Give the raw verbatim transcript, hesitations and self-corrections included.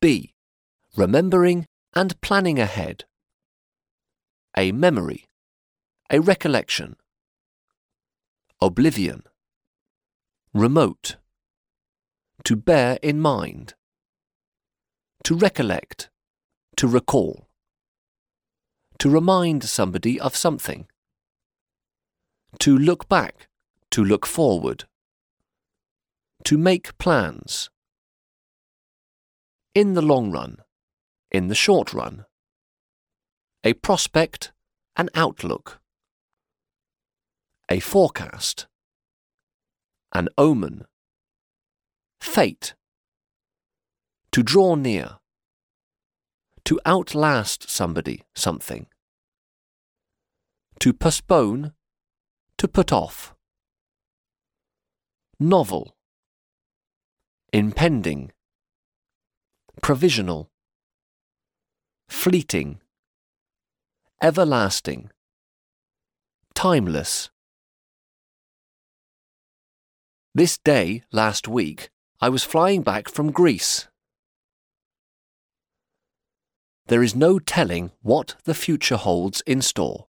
B. Remembering and planning ahead. A memory, a recollection. Oblivion. Remote. To bear in mind. To recollect, to recall. To remind somebody of something. To look back, to look forward. To make plans. In the long run, in the short run. A prospect, an outlook. A forecast. An omen. Fate. To draw near. To outlast somebody, something. To postpone, to put off. Novel. Impending. Provisional. Fleeting. Everlasting. Timeless. This day, last week, I was flying back from Greece. There is no telling what the future holds in store.